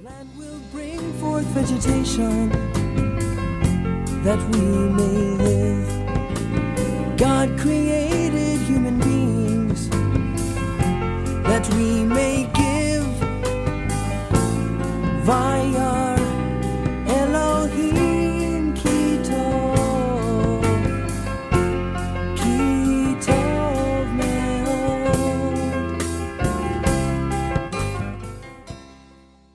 Land will bring forth vegetation that we may live. God created human beings that we may give via